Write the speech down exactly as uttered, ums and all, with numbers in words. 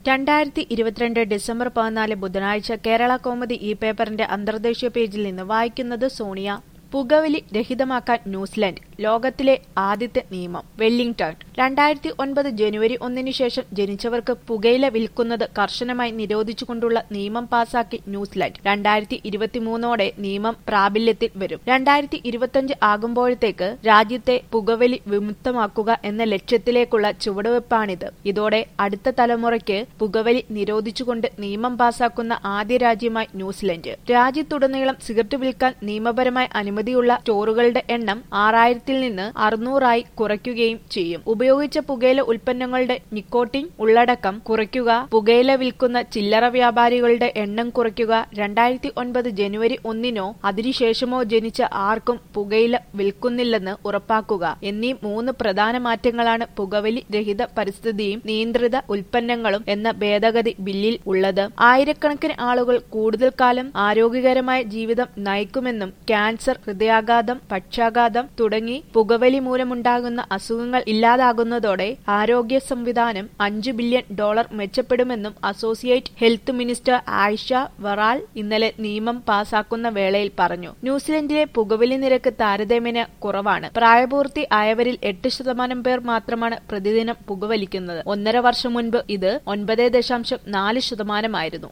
രണ്ടായിരത്തി ഇരുപത്തിരണ്ട് ഡിസംബർ പതിനാല് ബുധനാഴ്ച കേരള കൗമുദി ഈ പേപ്പറിന്റെ അന്തർദേശീയ പേജിൽ നിന്ന് വായിക്കുന്നത് സോണിയ. പുകവലി രഹിതമാക്കാൻ ന്യൂസിലൻഡ് ലോകത്തിലെ ആദ്യത്തെ നിയമം. വെല്ലിംഗ്ടൺ. രണ്ടായിരത്തി ഒൻപത് ജനുവരി ഒന്നിന് ശേഷം ജനിച്ചവർക്ക് പുകയില വിൽക്കുന്നത് കർശനമായി നിരോധിച്ചുകൊണ്ടുള്ള നിയമം പാസാക്കി ന്യൂസിലൻഡ്. രണ്ടായിരത്തി ഇരുപത്തിമൂന്നോടെ നിയമം പ്രാബല്യത്തിൽ വരും. രണ്ടായിരത്തി ഇരുപത്തിയഞ്ച് ആകുമ്പോഴത്തേക്ക് രാജ്യത്തെ പുകവലി വിമുക്തമാക്കുക എന്ന ലക്ഷ്യത്തിലേക്കുള്ള ചുവടുവെപ്പാണിത്. ഇതോടെ അടുത്ത തലമുറയ്ക്ക് പുകവലി നിരോധിച്ചുകൊണ്ട് നിയമം പാസാക്കുന്ന ആദ്യ രാജ്യമായി ന്യൂസിലൻഡ്. രാജ്യത്തുടനീളം സിഗരറ്റ് വിൽക്കാൻ നിയമപരമായി അനുമതിയുള്ള സ്റ്റോറുകളുടെ എണ്ണം ആറായിരത്തിൽ നിന്ന് അറുന്നൂറായി കുറയ്ക്കുകയും ചെയ്യും. ഉപയോഗിച്ച പുകയില ഉൽപ്പന്നങ്ങളുടെ നിക്കോട്ടിൻ ഉള്ളടക്കം കുറയ്ക്കുക, പുകയില വിൽക്കുന്ന ചില്ലറ വ്യാപാരികളുടെ എണ്ണം കുറയ്ക്കുക, രണ്ടായിരത്തി ഒൻപത് ജനുവരി ഒന്നിനോ അതിനുശേഷമോ ജനിച്ച ആർക്കും പുകയില വിൽക്കുന്നില്ലെന്ന് ഉറപ്പാക്കുക എന്നീ മൂന്ന് പ്രധാന മാറ്റങ്ങളാണ് പുകവലി രഹിത പരിസ്ഥിതിയും നിയന്ത്രിത ഉൽപ്പന്നങ്ങളും എന്ന ഭേദഗതി ബില്ലിൽ ഉള്ളത്. ആയിരക്കണക്കിന് ആളുകൾ കൂടുതൽ കാലം ആരോഗ്യകരമായ ജീവിതം നയിക്കുമെന്നും ക്യാൻസർ, ഹൃദയാഘാതം, പക്ഷാഘാതം തുടങ്ങി പുകവലി മൂലമുണ്ടാകുന്ന അസുഖങ്ങൾ ഇല്ലാതാകുന്നതോടെ ആരോഗ്യ സംവിധാനം അഞ്ചു ബില്യൺ ഡോളർ മെച്ചപ്പെടുമെന്നും associate health minister Ayesha Verrall ഇന്നലെ നിയമം പാസാക്കുന്ന വേളയിൽ പറഞ്ഞു. ന്യൂസിലൻഡിലെ പുകവലി നിരക്ക് താരതമ്യേന കുറവാണ്. പ്രായപൂർത്തി ആയവരിൽ എട്ട് ശതമാനം പേർ മാത്രമാണ് പ്രതിദിനം പുകവലിക്കുന്നത്. ഒന്നര വർഷം മുൻപ് ഇത് ഒൻപത് ദശാംശം നാല് ശതമാനമായിരുന്നു.